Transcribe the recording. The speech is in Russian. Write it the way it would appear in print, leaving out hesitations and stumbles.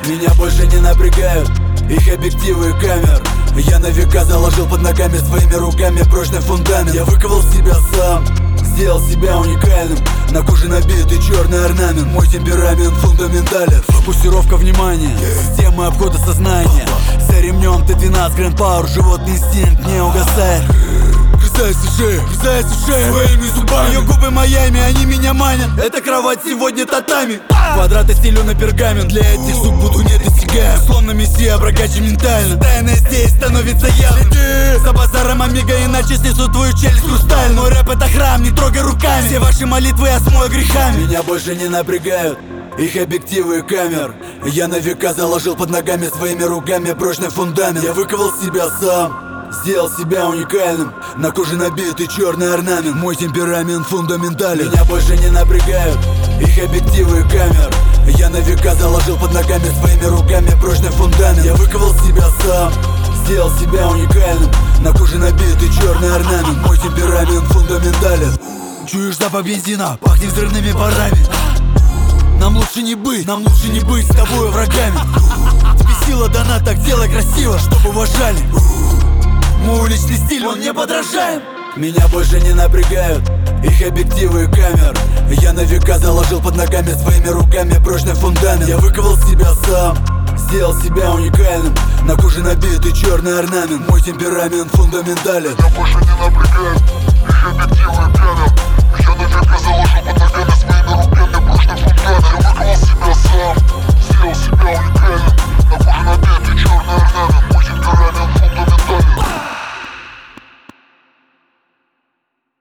Меня больше не напрягают их объективы и камер. Я на века заложил под ногами своими руками прочный фундамент. Я выковал себя сам, сделал себя уникальным. На коже набитый черный орнамент. Мой темперамент фундаментален. Фокусировка внимания, система обхода сознания. За ремнем Т-12 Grand Power, животный инстинкт не угасает. Грызаясь в шею своими зубами. Ее губы Майами, они меня манят. Это кровать сегодня татами. Квадраты стелю на пергамент. Для этих зуб буду недосягаем. Словно мессия, прокачан ментально. Тайное здесь становится явным. За базаром омега, иначе снесу твою челюсть хрусталь. Но рэп это храм, не трогай руками. Все ваши молитвы я смою грехами. Меня больше не напрягают их объективы и камер. Я на века заложил под ногами своими руками прочный фундамент. Я выковал себя сам, сделал себя уникальным. На коже набитый черный орнамент. Мой темперамент фундаментален. Меня больше не напрягают их объективы и камер. Я на века заложил под ногами своими руками прочный фундамент. Я выковал себя сам, сделал себя уникальным. На коже набитый черный орнамент. Мой темперамент фундаментален. Чуешь запах бензина, пахнет взрывными парами. Нам лучше не быть с тобой врагами. Тебе сила дана, так делай красиво, чтобы уважали. Мой уличный стиль, он не подражаем. Меня больше не напрягают их объективы и камер. Я на века заложил под ногами своими руками прочный фундамент. Я выковал себя сам, сделал себя уникальным. На коже набитый черный орнамент. Мой темперамент фундаментален. Меня больше не напрягают их объективы и камер. Я на века заложил под ногами своими руками прочный фундамент. Я выковал себя сам, сделал себя уникальным.